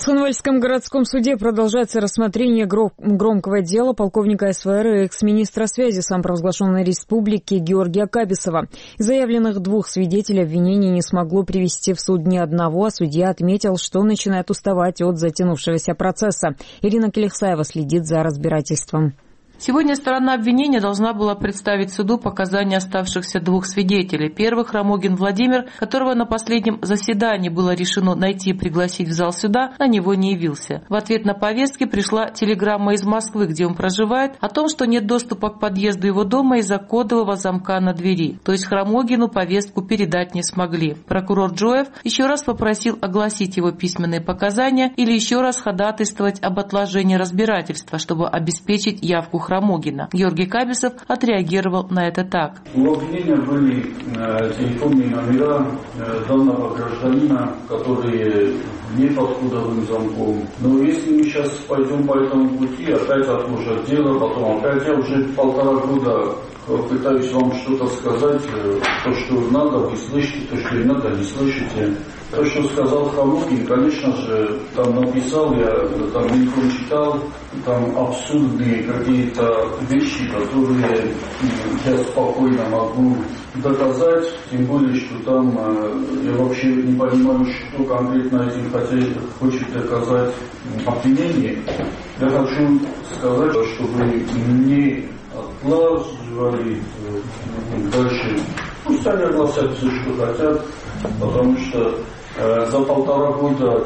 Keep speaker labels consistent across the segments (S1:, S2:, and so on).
S1: Цхинвальском городском суде продолжается рассмотрение громкого дела полковника СВР и экс-министра связи самопровозглашенной республики Георгия Кабисова. Из заявленных 2 свидетелей обвинение не смогло привести в суд ни одного, а судья отметил, что начинает уставать от затянувшегося процесса. Ирина Келехсаева следит за разбирательством.
S2: Сегодня сторона обвинения должна была представить суду показания оставшихся 2 свидетелей. Первый — Хромогин Владимир, которого на последнем заседании было решено найти и пригласить в зал суда, на него не явился. В ответ на повестки пришла телеграмма из Москвы, где он проживает, о том, что нет доступа к подъезду его дома из-за кодового замка на двери. То есть Хромогину повестку передать не смогли. Прокурор Джоев еще раз попросил огласить его письменные показания или еще раз ходатайствовать об отложении разбирательства, чтобы обеспечить явку Хромогина. Георгий Кабисов отреагировал на это так.
S3: У обвинения были телефонные номера данного гражданина, которые не под кодовым замком. Но если мы сейчас пойдем по этому пути, опять отложат дело, потом опять я уже 1,5 года пытаюсь вам что-то сказать, то, что надо, вы слышите, то, что не надо, не слышите. То, что сказал Хромогин, конечно же, там написал, я там не читал, там абсурдные какие-то вещи, которые я спокойно могу доказать, тем более, что там я вообще не понимаю, что конкретно этим хочет доказать обвинение. Я хочу сказать, чтобы не отлаживали дальше. Пусть они огласят все, что хотят, потому что за 1,5 года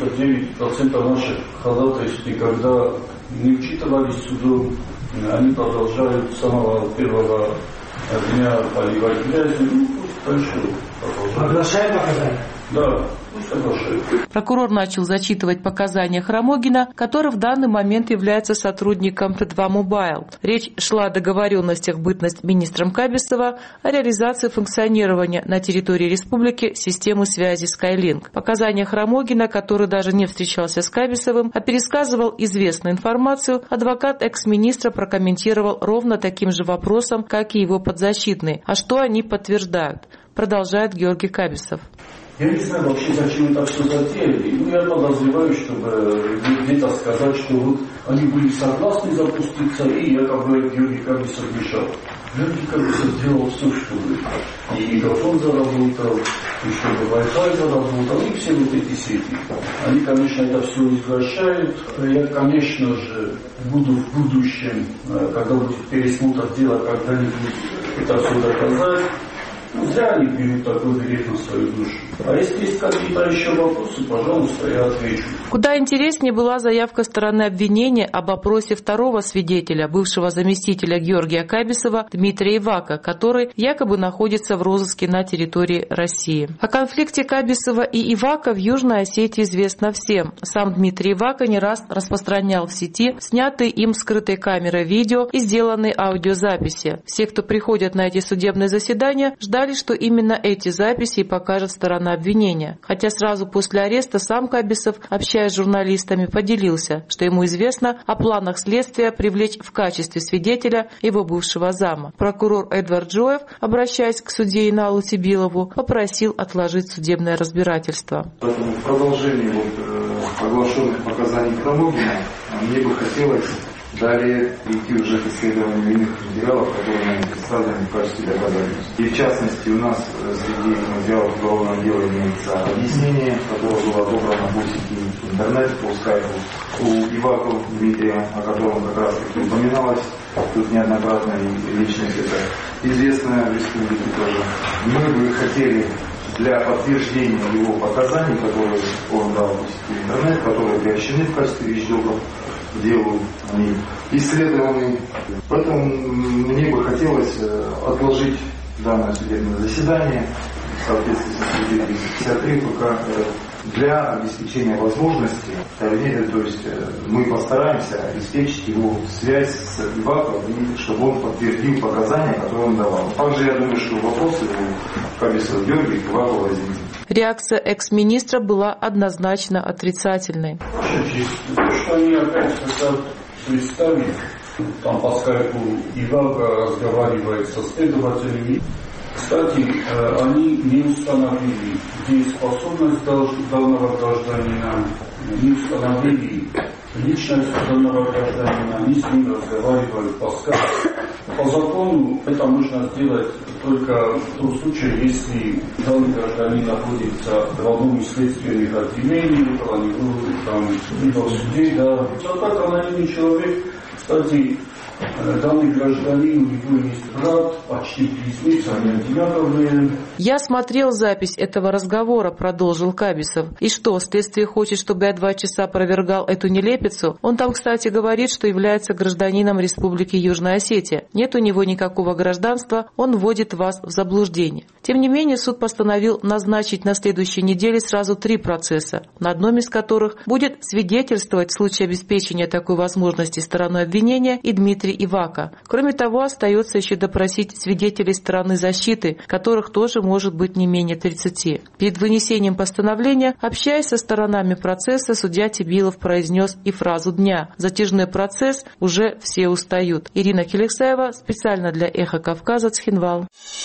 S3: 99% наших ходатайств никогда не учитывались судом. Они продолжают с самого первого дня поливать грязью. Ну, пусть дальше продолжают.
S4: Оглашают показания?
S3: Да.
S2: Прокурор начал зачитывать показания Хромогина, который в данный момент является сотрудником Т2 Мобайл. Речь шла о договоренностях бытность министром Кабисова о реализации функционирования на территории республики системы связи Skylink. Показания Хромогина, который даже не встречался с Кабисовым, а пересказывал известную информацию, адвокат экс-министра прокомментировал ровно таким же вопросом, как и его подзащитный. А что они подтверждают? Продолжает Георгий Кабисов.
S3: Я не знаю вообще, зачем это все затеяли. Ну, я подозреваю, чтобы где-то сказать, что вот они были согласны запуститься, и якобы Георгий Кабисов мешал. Георгий Кабисов делал все, чтобы и микрофон заработал, и чтобы Wi-Fi заработал, и все вот эти сети. Они, конечно, это все извращают. Я, конечно же, буду в будущем, когда будет пересмотр дела, когда-нибудь это все доказать. Зря они берут такой грех на свою душу. А если есть какие-то еще вопросы, пожалуйста, я отвечу.
S2: Куда интереснее была заявка стороны обвинения об опросе второго свидетеля, бывшего заместителя Георгия Кабисова Дмитрия Ивака, который якобы находится в розыске на территории России. О конфликте Кабисова и Ивака в Южной Осетии известно всем. Сам Дмитрий Ивака не раз распространял в сети снятые им скрытой камерой видео и сделанные аудиозаписи. Все, кто приходят на эти судебные заседания, ждали, что именно эти записи и покажет сторона обвинения. Хотя сразу после ареста сам Кабисов, общаясь с журналистами, поделился, что ему известно о планах следствия привлечь в качестве свидетеля его бывшего зама. Прокурор Эдвард Джоев, обращаясь к судье Иналу Сибилову, попросил отложить судебное разбирательство.
S5: Поэтому в продолжении оглашенных показаний Хромогина мне бы хотелось далее идти уже к исследованию иных материалов, которые мы представлены в качестве доказательств. И в частности, у нас среди материалов уголовного дела имеется объяснение, которое было отобрано по сети интернет, по скайпу. У Ивакова Дмитрия, о котором как раз таки упоминалось, тут неоднократно и личность это известная в республике тоже. Мы бы хотели для подтверждения его показаний, которые он дал по сети интернет, которые приобщены в качестве вещдоков, делу они исследованы. Поэтому мне бы хотелось отложить данное судебное заседание в соответствии с статьей 253 ПК для обеспечения возможности, то есть мы постараемся обеспечить его связь с Иваковым, и чтобы он подтвердил показания, которые он давал. Также я думаю, что вопросы у Кабисова Георгия к Ивакову возникнут.
S2: Реакция экс-министра была однозначно отрицательной.
S3: Что они опять хотят представить, там по скайпу Ивака разговаривает со следователями. Кстати, они не установили дееспособность данного гражданина, не установили личность данного гражданина, не с ним разговаривали по скайпу. По закону это можно сделать только в том случае, если данный гражданин находится в одном из следственных отделений, либо в суде. Да. А так анонимный человек, кстати, данный гражданин, у него есть брат, почти близнец, они одинаковые.
S2: Я смотрел запись этого разговора, продолжил Кабисов. И что, следствие хочет, чтобы я 2 часа опровергал эту нелепицу? Он там, кстати, говорит, что является гражданином Республики Южная Осетия. Нет у него никакого гражданства, он вводит вас в заблуждение. Тем не менее, суд постановил назначить на следующей неделе сразу 3 процесса, на одном из которых будет свидетельствовать в случае обеспечения такой возможности стороной обвинения и Дмитрий Ивака. Кроме того, остается еще допросить свидетелей стороны защиты, которых тоже может быть не менее 30. Перед вынесением постановления, общаясь со сторонами процесса, судья Тибилов произнес и фразу дня: «Затяжной процесс, уже все устают». Ирина Келексаева специально для «Эхо Кавказа», Цхинвал.